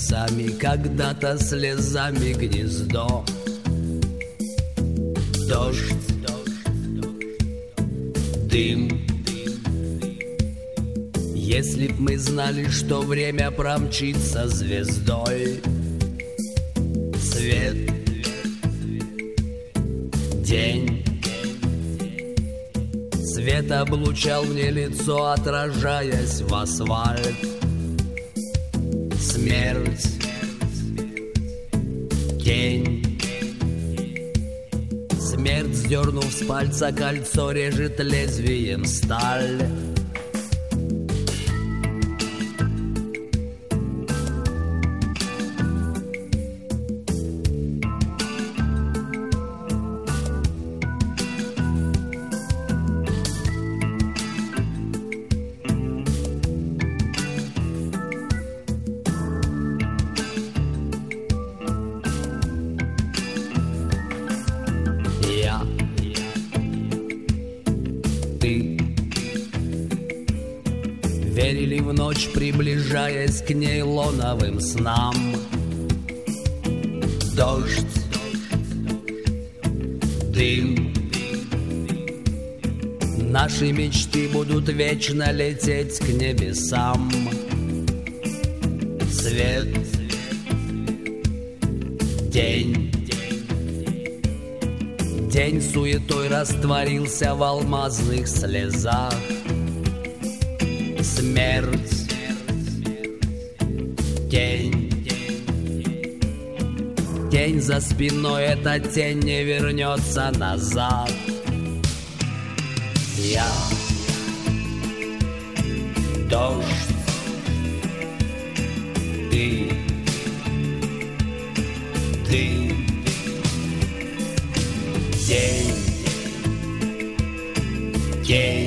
небесами, когда-то слезами гнездо. Дождь, дым. Если б мы знали, что время промчится звездой. Свет, день. Свет облучал мне лицо, отражаясь в асфальт. Смерть, тень. Смерть, сдернув с пальца кольцо, режет лезвием сталь. Ты верили в ночь, приближаясь к нейлоновым снам. Дождь, дым. Наши мечты будут вечно лететь к небесам. Свет, день. День суетой растворился в алмазных слезах. Смерть, тень. Тень за спиной, эта тень не вернется назад. Я дождь, ты день, день.